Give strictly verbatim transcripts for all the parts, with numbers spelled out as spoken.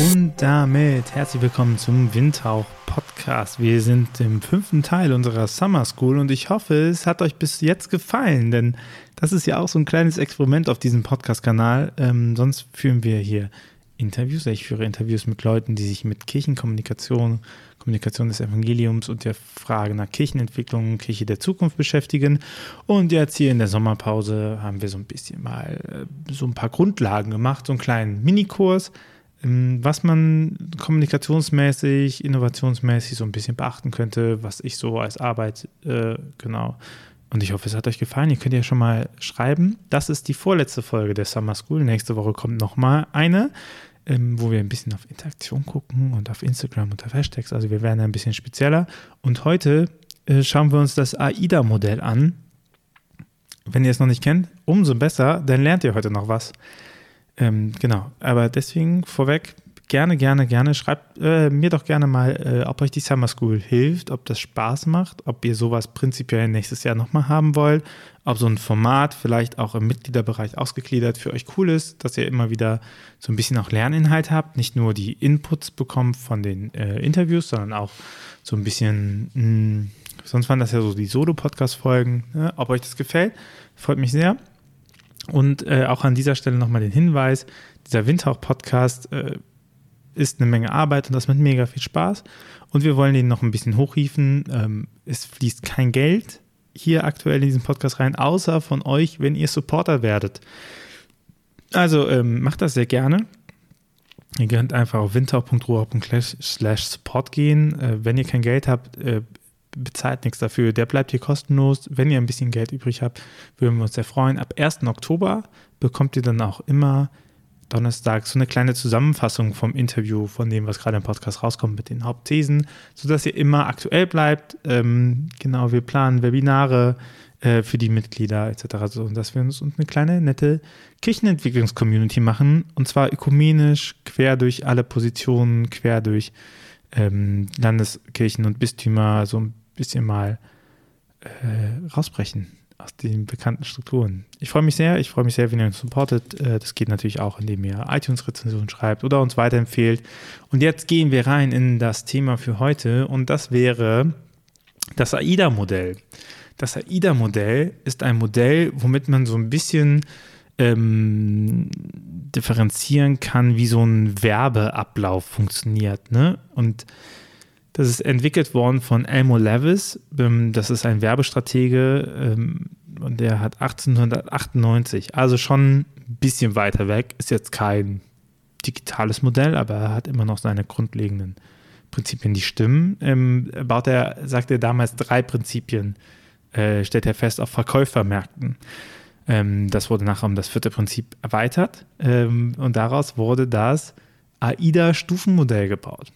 Und damit herzlich willkommen zum Windhauch Podcast. Wir sind im fünften Teil unserer Summer School und ich hoffe, es hat euch bis jetzt gefallen, denn das ist ja auch so ein kleines Experiment auf diesem Podcast-Kanal. Ähm, sonst führen wir hier Interviews. Ich führe Interviews mit Leuten, die sich mit Kirchenkommunikation, Kommunikation des Evangeliums und der Frage nach Kirchenentwicklung, Kirche der Zukunft beschäftigen. Und jetzt hier in der Sommerpause haben wir so ein bisschen mal äh, so ein paar Grundlagen gemacht, so einen kleinen Minikurs, was man kommunikationsmäßig, innovationsmäßig so ein bisschen beachten könnte, was ich so als Arbeit, äh, genau. Und ich hoffe, es hat euch gefallen. Ihr könnt ja schon mal schreiben. Das ist die vorletzte Folge der Summer School. Nächste Woche kommt nochmal eine, ähm, wo wir ein bisschen auf Interaktion gucken und auf Instagram und auf Hashtags. Also wir werden ein bisschen spezieller. Und heute äh, schauen wir uns das AIDA-Modell an. Wenn ihr es noch nicht kennt, umso besser, dann lernt ihr heute noch was. Ähm, genau, aber deswegen vorweg, gerne, gerne, gerne, schreibt äh, mir doch gerne mal, äh, ob euch die Summer School hilft, ob das Spaß macht, ob ihr sowas prinzipiell nächstes Jahr nochmal haben wollt, ob so ein Format vielleicht auch im Mitgliederbereich ausgegliedert für euch cool ist, dass ihr immer wieder so ein bisschen auch Lerninhalt habt, nicht nur die Inputs bekommt von den äh, Interviews, sondern auch so ein bisschen, mh, sonst waren das ja so die Solo-Podcast-Folgen, ne? Ob euch das gefällt, freut mich sehr. Und äh, auch an dieser Stelle nochmal den Hinweis, dieser Windhauch-Podcast äh, ist eine Menge Arbeit und das macht mega viel Spaß. Und wir wollen den noch ein bisschen hochhieven. Ähm, es fließt kein Geld hier aktuell in diesen Podcast rein, außer von euch, wenn ihr Supporter werdet. Also ähm, macht das sehr gerne. Ihr könnt einfach auf windhauch punkt ruhr punkt slash support gehen. Äh, wenn ihr kein Geld habt, äh, bezahlt nichts dafür, der bleibt hier kostenlos. Wenn ihr ein bisschen Geld übrig habt, würden wir uns sehr freuen. Ab ersten Oktober bekommt ihr dann auch immer donnerstags so eine kleine Zusammenfassung vom Interview, von dem, was gerade im Podcast rauskommt, mit den Hauptthesen, sodass ihr immer aktuell bleibt. Ähm, genau, wir planen Webinare äh, für die Mitglieder et cetera. So, und dass wir uns eine kleine, nette Kirchenentwicklungs-Community machen, und zwar ökumenisch, quer durch alle Positionen, quer durch ähm, Landeskirchen und Bistümer, so ein bisschen mal äh, rausbrechen aus den bekannten Strukturen. Ich freue mich sehr, ich freue mich sehr, wenn ihr uns supportet. Äh, das geht natürlich auch, indem ihr iTunes-Rezensionen schreibt oder uns weiterempfehlt. Und jetzt gehen wir rein in das Thema für heute, und das wäre das AIDA-Modell. Das AIDA-Modell ist ein Modell, womit man so ein bisschen ähm, differenzieren kann, wie so ein Werbeablauf funktioniert, ne? Und das ist entwickelt worden von Elmo Levis. Das ist ein Werbestratege und der hat achtzehnhundertachtundneunzig, also schon ein bisschen weiter weg. Ist jetzt kein digitales Modell, aber er hat immer noch seine grundlegenden Prinzipien, die stimmen. Ähm, baut er, sagt er damals drei Prinzipien, äh, stellt er fest, auf Verkäufermärkten. Ähm, das wurde nachher um das vierte Prinzip erweitert ähm, und daraus wurde das AIDA-Stufenmodell gebaut.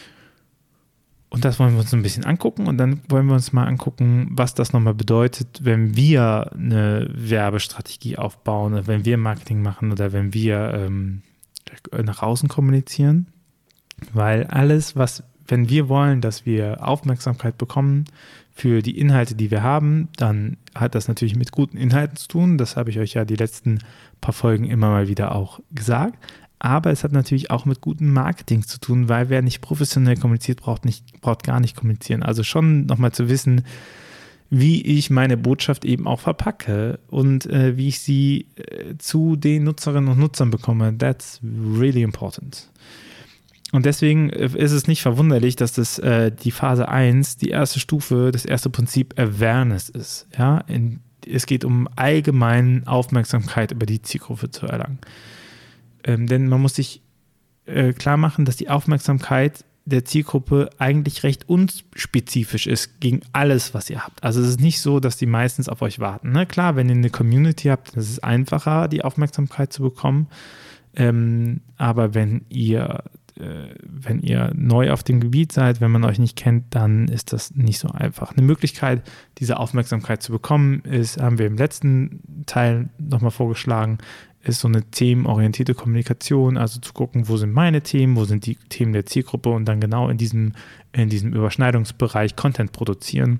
Und das wollen wir uns ein bisschen angucken, und dann wollen wir uns mal angucken, was das nochmal bedeutet, wenn wir eine Werbestrategie aufbauen oder wenn wir Marketing machen oder wenn wir ähm, nach außen kommunizieren. Weil alles, was, wenn wir wollen, dass wir Aufmerksamkeit bekommen für die Inhalte, die wir haben, dann hat das natürlich mit guten Inhalten zu tun. Das habe ich euch ja die letzten paar Folgen immer mal wieder auch gesagt. Aber es hat natürlich auch mit gutem Marketing zu tun, weil wer nicht professionell kommuniziert, braucht, nicht, braucht gar nicht kommunizieren. Also schon nochmal zu wissen, wie ich meine Botschaft eben auch verpacke und äh, wie ich sie äh, zu den Nutzerinnen und Nutzern bekomme. That's really important. Und deswegen ist es nicht verwunderlich, dass das äh, die Phase eins, die erste Stufe, das erste Prinzip Awareness ist. Ja? In, es geht um allgemeine Aufmerksamkeit über die Zielgruppe zu erlangen. Ähm, denn man muss sich äh, klar machen, dass die Aufmerksamkeit der Zielgruppe eigentlich recht unspezifisch ist gegen alles, was ihr habt. Also es ist nicht so, dass die meistens auf euch warten. Ne? Klar, wenn ihr eine Community habt, ist es einfacher, die Aufmerksamkeit zu bekommen. Ähm, aber wenn ihr, äh, wenn ihr neu auf dem Gebiet seid, wenn man euch nicht kennt, dann ist das nicht so einfach. Eine Möglichkeit, diese Aufmerksamkeit zu bekommen, ist, haben wir im letzten Teil nochmal vorgeschlagen, ist so eine themenorientierte Kommunikation, also zu gucken, wo sind meine Themen, wo sind die Themen der Zielgruppe, und dann genau in diesem, in diesem Überschneidungsbereich Content produzieren,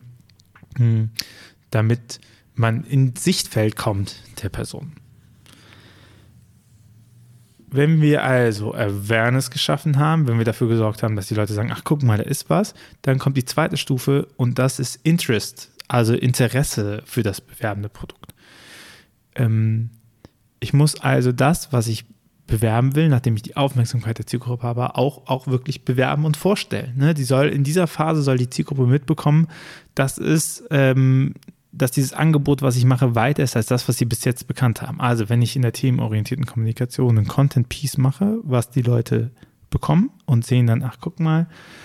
damit man ins Sichtfeld kommt der Person. wenn wir also Awareness geschaffen haben, wenn wir dafür gesorgt haben, dass die Leute sagen, ach guck mal, da ist was, dann kommt die zweite Stufe und das ist Interest, also Interesse für das bewerbende Produkt. Ähm, ich muss also das, was ich bewerben will, nachdem ich die Aufmerksamkeit der Zielgruppe habe, auch, auch wirklich bewerben und vorstellen. Ne? Die soll, in dieser Phase soll die Zielgruppe mitbekommen, dass es ähm, dass dieses Angebot, was ich mache, weiter ist als das, was sie bis jetzt bekannt haben. Also wenn ich in der themenorientierten Kommunikation einen Content-Piece mache, was die Leute bekommen und sehen dann, ach guck mal,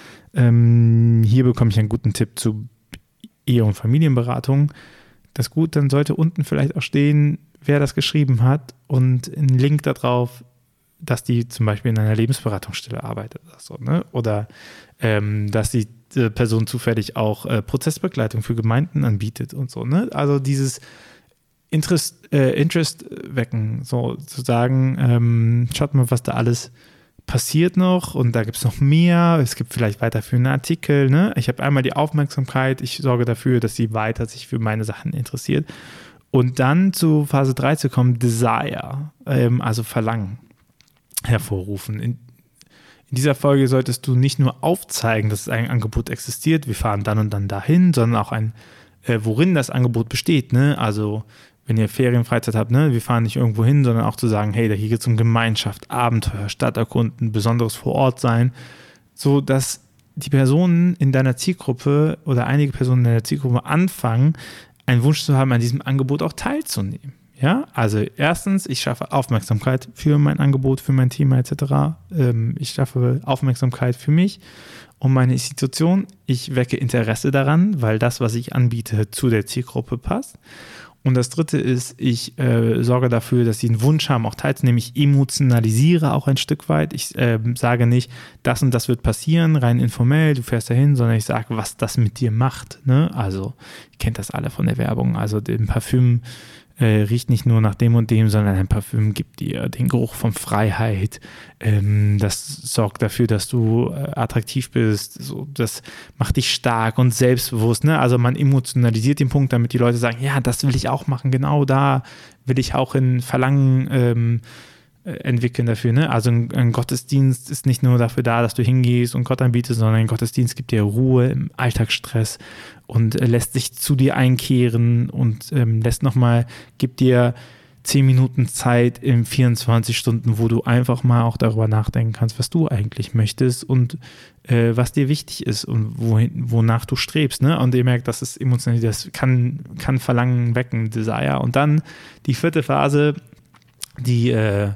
ähm, hier bekomme ich einen guten Tipp zu Ehe- und Familienberatung. Das ist gut, dann sollte unten vielleicht auch stehen, wer das geschrieben hat und ein Link darauf, dass die zum Beispiel in einer Lebensberatungsstelle arbeitet oder so, ne? Oder ähm, dass die Person zufällig auch äh, Prozessbegleitung für Gemeinden anbietet und so, ne? Also dieses Interest, äh, Interest wecken, so zu sagen, ähm, schaut mal, was da alles passiert noch und da gibt es noch mehr, es gibt vielleicht weiterführende Artikel, ne? Ich habe einmal die Aufmerksamkeit, ich sorge dafür, dass sie weiter sich für meine Sachen interessiert und dann zu Phase drei zu kommen, Desire, ähm, also Verlangen hervorrufen. In, In dieser Folge solltest du nicht nur aufzeigen, dass ein Angebot existiert, wir fahren dann und dann dahin, sondern auch ein, äh, worin das Angebot besteht. Ne? Also wenn ihr Ferienfreizeit habt, ne, wir fahren nicht irgendwo hin, sondern auch zu sagen, hey, hier geht es um Gemeinschaft, Abenteuer, Stadt erkunden, Besonderes vor Ort sein, so dass die Personen in deiner Zielgruppe oder einige Personen in deiner Zielgruppe anfangen, einen Wunsch zu haben, an diesem Angebot auch teilzunehmen. Ja, also erstens, ich schaffe Aufmerksamkeit für mein Angebot, für mein Thema et cetera. Ähm, ich schaffe Aufmerksamkeit für mich und meine Institution. Ich wecke Interesse daran, weil das, was ich anbiete, zu der Zielgruppe passt. Und das Dritte ist, ich äh, sorge dafür, dass sie einen Wunsch haben, auch teilzunehmen. Ich emotionalisiere auch ein Stück weit. Ich äh, sage nicht, das und das wird passieren, rein informell, du fährst dahin, sondern ich sage, was das mit dir macht. Ne? Also, ihr kennt das alle von der Werbung. Also, dem Parfüm Äh, riecht nicht nur nach dem und dem, sondern ein Parfüm gibt dir den Geruch von Freiheit. Ähm, das sorgt dafür, dass du äh, attraktiv bist. So, das macht dich stark und selbstbewusst. Ne? Also man emotionalisiert den Punkt, damit die Leute sagen, ja, das will ich auch machen. Genau da will ich auch in Verlangen ähm, entwickeln dafür. Ne? Also ein, ein Gottesdienst ist nicht nur dafür da, dass du hingehst und Gott anbietest, sondern ein Gottesdienst gibt dir Ruhe im Alltagsstress und äh, lässt sich zu dir einkehren und ähm, lässt nochmal, gibt dir zehn Minuten Zeit in vierundzwanzig Stunden, wo du einfach mal auch darüber nachdenken kannst, was du eigentlich möchtest und äh, was dir wichtig ist und wohin, wonach du strebst. Ne? Und ihr merkt, das ist emotional, das kann, kann Verlangen wecken, Desire. Und dann die vierte Phase, die äh,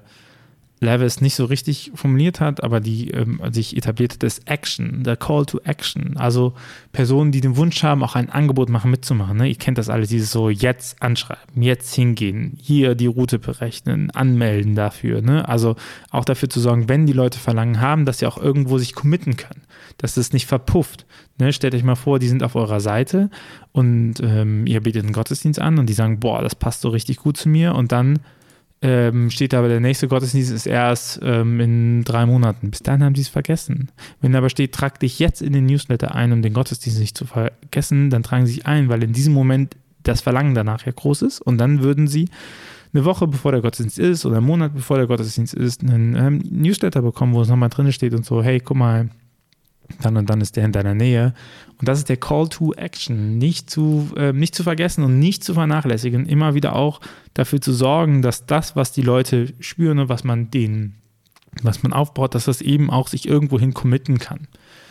Levis nicht so richtig formuliert hat, aber die ähm, sich etabliert hat, ist Action, der Call to Action. Also Personen, die den Wunsch haben, auch ein Angebot machen, mitzumachen. Ne? Ihr kennt das alle, dieses so jetzt anschreiben, jetzt hingehen, hier die Route berechnen, anmelden dafür. Ne? Also auch dafür zu sorgen, wenn die Leute Verlangen haben, dass sie auch irgendwo sich committen können, dass es nicht verpufft. Ne? Stellt euch mal vor, die sind auf eurer Seite und ähm, ihr bietet einen Gottesdienst an und die sagen, boah, das passt so richtig gut zu mir und dann Ähm, steht aber, der nächste Gottesdienst ist erst ähm, in drei Monaten. Bis dahin haben die es vergessen. Wenn aber steht, trag dich jetzt in den Newsletter ein, um den Gottesdienst nicht zu vergessen, dann tragen sie sich ein, weil in diesem Moment das Verlangen danach ja groß ist und dann würden sie eine Woche bevor der Gottesdienst ist oder einen Monat bevor der Gottesdienst ist, einen ähm, Newsletter bekommen, wo es nochmal drin steht und so, hey, guck mal, dann und dann ist der in deiner Nähe. Und das ist der Call to Action, nicht zu, äh, nicht zu vergessen und nicht zu vernachlässigen, immer wieder auch dafür zu sorgen, dass das, was die Leute spüren und was man denen, was man aufbaut, dass das eben auch sich irgendwohin committen kann.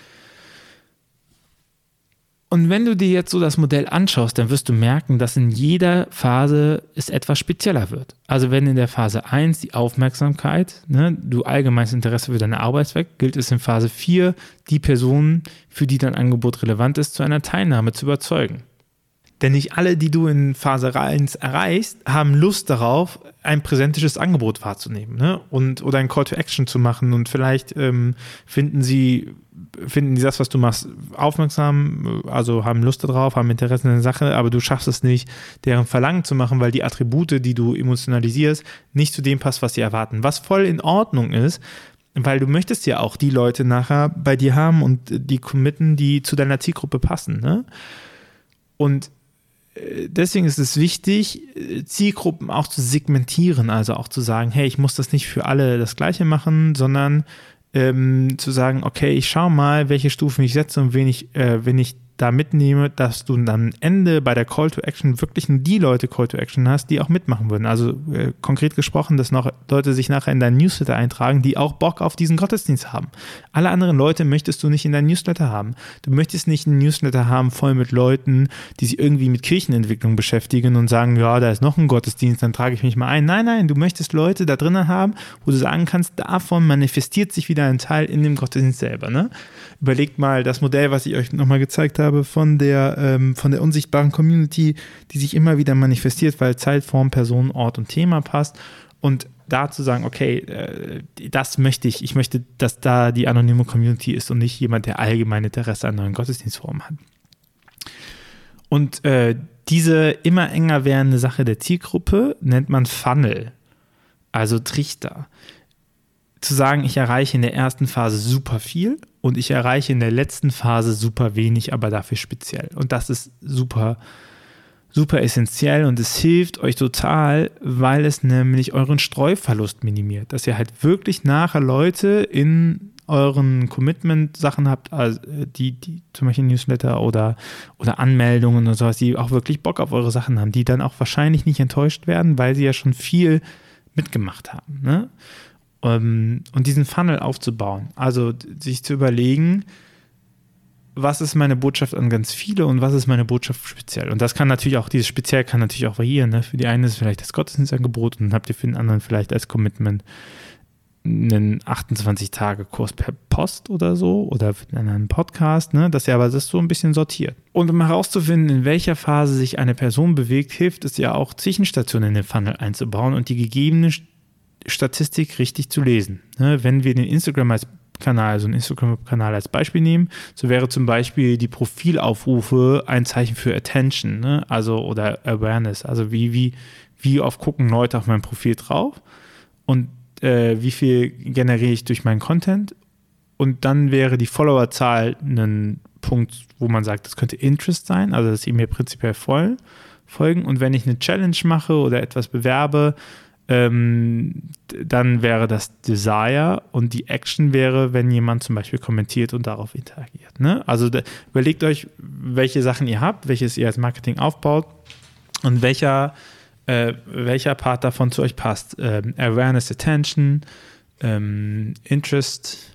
Und wenn du dir jetzt so das Modell anschaust, dann wirst du merken, dass in jeder Phase es etwas spezieller wird. Also wenn in der Phase eins die Aufmerksamkeit, ne, du allgemeines Interesse für deine Arbeit weckt, gilt es in Phase vier, die Personen, für die dein Angebot relevant ist, zu einer Teilnahme zu überzeugen. Denn nicht alle, die du in Phase eins erreichst, haben Lust darauf, ein präsentisches Angebot wahrzunehmen, ne? Und, oder ein Call to Action zu machen. Und vielleicht ähm, finden sie, finden die das, was du machst, aufmerksam, also haben Lust darauf, haben Interesse in der Sache, aber du schaffst es nicht, deren Verlangen zu machen, weil die Attribute, die du emotionalisierst, nicht zu dem passt, was sie erwarten. Was voll in Ordnung ist, weil du möchtest ja auch die Leute nachher bei dir haben und die committen, die zu deiner Zielgruppe passen, ne? Und deswegen ist es wichtig, Zielgruppen auch zu segmentieren, also auch zu sagen, hey, ich muss das nicht für alle das Gleiche machen, sondern ähm, zu sagen, okay, ich schaue mal, welche Stufen ich setze und wen ich, äh, wenn ich da mitnehme, dass du dann am Ende bei der Call to Action wirklich nur die Leute Call to Action hast, die auch mitmachen würden. Also äh, konkret gesprochen, dass noch Leute sich nachher in deinen Newsletter eintragen, die auch Bock auf diesen Gottesdienst haben. Alle anderen Leute möchtest du nicht in deinen Newsletter haben. Du möchtest nicht einen Newsletter haben voll mit Leuten, die sich irgendwie mit Kirchenentwicklung beschäftigen und sagen, ja, da ist noch ein Gottesdienst, dann trage ich mich mal ein. Nein, nein, du möchtest Leute da drinnen haben, wo du sagen kannst, davon manifestiert sich wieder ein Teil in dem Gottesdienst selber. Ne? Überlegt mal das Modell, was ich euch nochmal gezeigt habe, von der, ähm, von der unsichtbaren Community, die sich immer wieder manifestiert, weil Zeit, Form, Person, Ort und Thema passt. Und da zu sagen, okay, äh, das möchte ich. Ich möchte, dass da die anonyme Community ist und nicht jemand, der allgemein Interesse an neuen Gottesdienstformen hat. Und äh, diese immer enger werdende Sache der Zielgruppe nennt man Funnel, also Trichter. Zu sagen, ich erreiche in der ersten Phase super viel und ich erreiche in der letzten Phase super wenig, aber dafür speziell. Und das ist super, super essentiell und es hilft euch total, weil es nämlich euren Streuverlust minimiert. Dass ihr halt wirklich nachher Leute in euren Commitment-Sachen habt, also die, die zum Beispiel Newsletter oder, oder Anmeldungen und sowas, die auch wirklich Bock auf eure Sachen haben, die dann auch wahrscheinlich nicht enttäuscht werden, weil sie ja schon viel mitgemacht haben, ne? Um, und diesen Funnel aufzubauen, also sich zu überlegen, was ist meine Botschaft an ganz viele und was ist meine Botschaft speziell. Und das kann natürlich auch, dieses speziell kann natürlich auch variieren. Ne? Für die einen ist es vielleicht das Gottesdienstangebot und dann habt ihr für den anderen vielleicht als Commitment einen achtundzwanzig-Tage-Kurs per Post oder so oder für den anderen Podcast, ne? Dass ihr aber das so ein bisschen sortiert. Und um herauszufinden, in welcher Phase sich eine Person bewegt, hilft es ja auch, Zwischenstationen in den Funnel einzubauen und die gegebene Statistik richtig zu lesen. Wenn wir den Instagram als Kanal, also einen Instagram-Kanal als Beispiel nehmen, so wäre zum Beispiel die Profilaufrufe ein Zeichen für Attention, ne? Also oder Awareness. Also wie, wie, wie oft gucken Leute auf mein Profil drauf und äh, wie viel generiere ich durch meinen Content. Und dann wäre die Followerzahl ein Punkt, wo man sagt, das könnte Interest sein, also dass sie mir prinzipiell folgen. Und wenn ich eine Challenge mache oder etwas bewerbe, Ähm, dann wäre das Desire und die Action wäre, wenn jemand zum Beispiel kommentiert und darauf interagiert. Ne? Also da, überlegt euch, welche Sachen ihr habt, welches ihr als Marketing aufbaut und welcher, äh, welcher Part davon zu euch passt. Ähm, Awareness, Attention, ähm, Interest,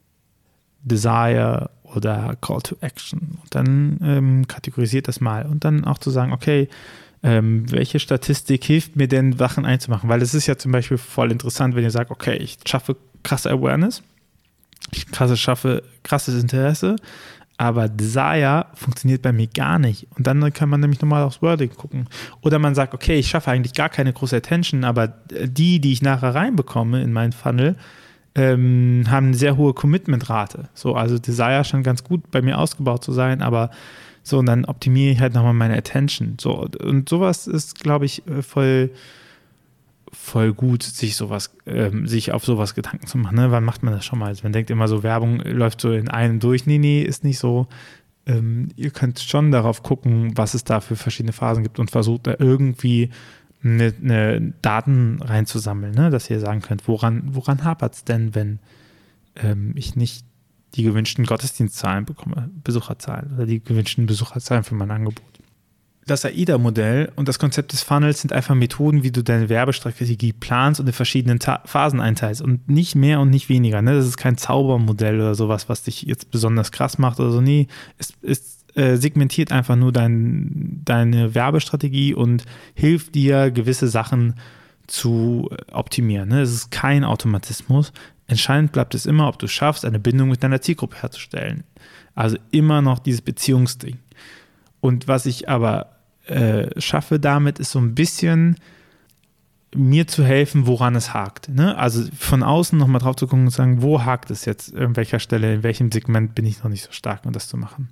Desire oder Call to Action. Und dann ähm, kategorisiert das mal und dann auch zu sagen, okay, Ähm, welche Statistik hilft mir denn, Sachen einzumachen? Weil es ist ja zum Beispiel voll interessant, wenn ihr sagt, okay, ich schaffe krasse Awareness, ich krasse, schaffe krasses Interesse, aber Desire funktioniert bei mir gar nicht. Und dann kann man nämlich nochmal aufs Wording gucken. Oder man sagt, okay, ich schaffe eigentlich gar keine große Attention, aber die, die ich nachher reinbekomme in meinen Funnel, ähm, haben eine sehr hohe Commitment-Rate. So, also Desire scheint ganz gut bei mir ausgebaut zu sein, aber so, und dann optimiere ich halt nochmal meine Attention. So, und sowas ist, glaube ich, voll, voll gut, sich sowas, ähm, sich auf sowas Gedanken zu machen. Ne? Wann macht man das schon mal? Also man denkt immer so, Werbung läuft so in einem durch. Nee, nee, ist nicht so. Ähm, ihr könnt schon darauf gucken, was es da für verschiedene Phasen gibt und versucht da irgendwie eine, eine Daten reinzusammeln, ne? Dass ihr sagen könnt, woran, woran hapert es denn, wenn ähm, ich nicht die gewünschten Gottesdienstzahlen bekomme, Besucherzahlen oder die gewünschten Besucherzahlen für mein Angebot. Das AIDA-Modell und das Konzept des Funnels sind einfach Methoden, wie du deine Werbestrategie planst und in verschiedenen Ta- Phasen einteilst und nicht mehr und nicht weniger. Ne? Das ist kein Zaubermodell oder sowas, was dich jetzt besonders krass macht oder so. Nee, es, es äh, segmentiert einfach nur dein, deine Werbestrategie und hilft dir, gewisse Sachen zu optimieren. Ne? Es ist kein Automatismus. Entscheidend bleibt es immer, ob du schaffst, eine Bindung mit deiner Zielgruppe herzustellen. Also immer noch dieses Beziehungsding. Und was ich aber äh, schaffe damit, ist so ein bisschen mir zu helfen, woran es hakt. Ne? Also von außen nochmal drauf zu gucken und zu sagen, wo hakt es jetzt, an welcher Stelle, in welchem Segment bin ich noch nicht so stark, um das zu machen.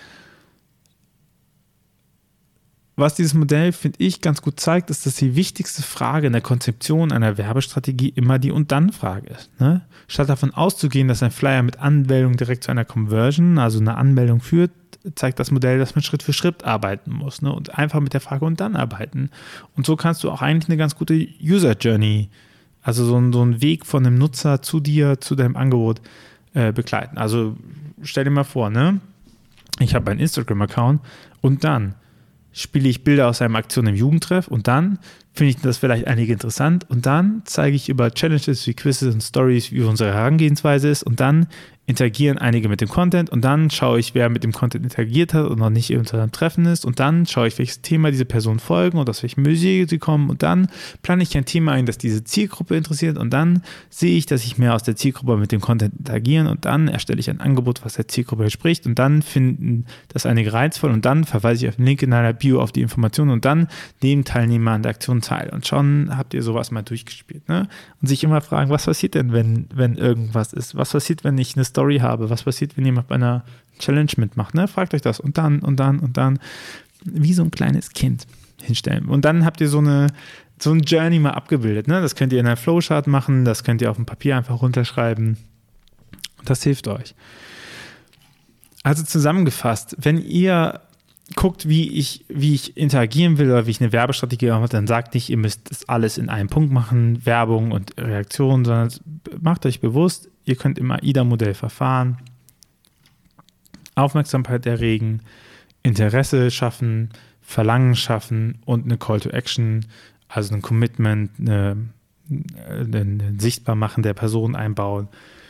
Was dieses Modell, finde ich, ganz gut zeigt, ist, dass die wichtigste Frage in der Konzeption einer Werbestrategie immer die Und-Dann-Frage ist. Ne? Statt davon auszugehen, dass ein Flyer mit Anmeldung direkt zu einer Conversion, also einer Anmeldung führt, zeigt das Modell, dass man Schritt für Schritt arbeiten muss, ne? Und einfach mit der Frage und dann arbeiten. Und so kannst du auch eigentlich eine ganz gute User Journey, also so ein, so ein Weg von einem Nutzer zu dir, zu deinem Angebot äh, begleiten. Also stell dir mal vor, ne? Ich habe einen Instagram-Account und dann spiele ich Bilder aus einer Aktion im Jugendtreff und dann finde ich das vielleicht einige interessant und dann zeige ich über Challenges wie Quizzes und Stories, wie unsere Herangehensweise ist und dann interagieren einige mit dem Content und dann schaue ich, wer mit dem Content interagiert hat und noch nicht unter einem Treffen ist und dann schaue ich, welches Thema diese Personen folgen und aus welchem Musik sie kommen und dann plane ich ein Thema ein, das diese Zielgruppe interessiert und dann sehe ich, dass ich mehr aus der Zielgruppe mit dem Content interagieren und dann erstelle ich ein Angebot, was der Zielgruppe entspricht und dann finden das einige reizvoll und dann verweise ich auf den Link in einer Bio auf die Informationen und dann nehmen Teilnehmer an der Aktion teil und schon habt ihr sowas mal durchgespielt, ne? Und sich immer fragen, was passiert denn, wenn, wenn irgendwas ist? Was passiert, wenn ich eine Story habe? Was passiert, wenn jemand bei einer Challenge mitmacht? Ne? Fragt euch das und dann und dann und dann wie so ein kleines Kind hinstellen. Und dann habt ihr so eine so ein Journey mal abgebildet. Ne? Das könnt ihr in einer Flowchart machen, das könnt ihr auf dem Papier einfach runterschreiben. Das hilft euch. Also zusammengefasst, wenn ihr guckt, wie ich, wie ich interagieren will oder wie ich eine Werbestrategie habe, dann sagt nicht, ihr müsst das alles in einem Punkt machen, Werbung und Reaktion, sondern macht euch bewusst, ihr könnt im A I D A-Modell verfahren, Aufmerksamkeit erregen, Interesse schaffen, Verlangen schaffen und eine Call to Action, also ein Commitment, eine, eine Sichtbarmachen der Person einbauen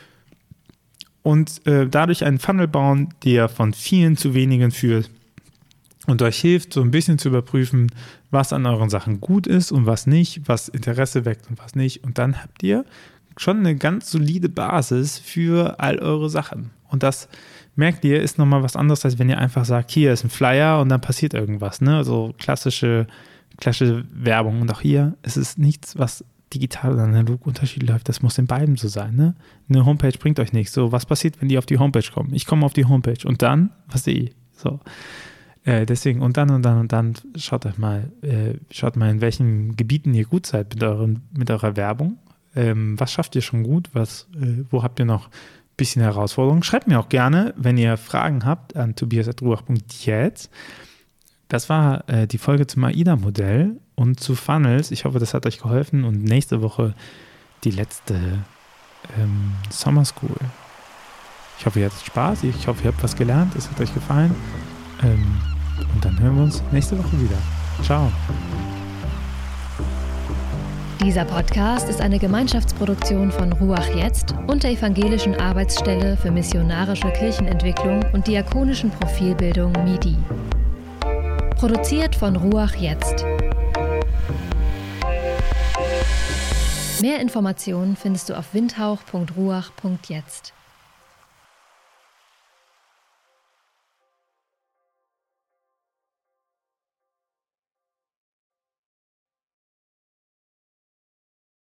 und äh, dadurch einen Funnel bauen, der von vielen zu wenigen führt und euch hilft, so ein bisschen zu überprüfen, was an euren Sachen gut ist und was nicht, was Interesse weckt und was nicht. Und dann habt ihr schon eine ganz solide Basis für all eure Sachen. Und das, merkt ihr, ist nochmal was anderes, als wenn ihr einfach sagt, hier ist ein Flyer und dann passiert irgendwas. Ne? Also klassische, klassische Werbung. Und auch hier ist es nichts, was digital oder analog unterschiedlich läuft. Das muss in beiden so sein. Ne? Eine Homepage bringt euch nichts. So, was passiert, wenn die auf die Homepage kommen? Ich komme auf die Homepage und dann, was sehe ich? So. Äh, deswegen und dann und dann und dann schaut euch mal, äh, schaut mal, in welchen Gebieten ihr gut seid mit, euren, mit eurer Werbung. Ähm, was schafft ihr schon gut? Was, äh, wo habt ihr noch ein bisschen Herausforderungen? Schreibt mir auch gerne, wenn ihr Fragen habt, an tobias at ruach punkt jetzt. Das war äh, die Folge zum A I D A-Modell und zu Funnels. Ich hoffe, das hat euch geholfen und nächste Woche die letzte ähm, Summer School. Ich hoffe, ihr hattet Spaß. Ich hoffe, ihr habt was gelernt. Es hat euch gefallen. Ähm, und dann hören wir uns nächste Woche wieder. Ciao. Dieser Podcast ist eine Gemeinschaftsproduktion von Ruach Jetzt und der Evangelischen Arbeitsstelle für missionarische Kirchenentwicklung und diakonischen Profilbildung M I D I. Produziert von Ruach Jetzt. Mehr Informationen findest du auf windhauch punkt ruach punkt jetzt.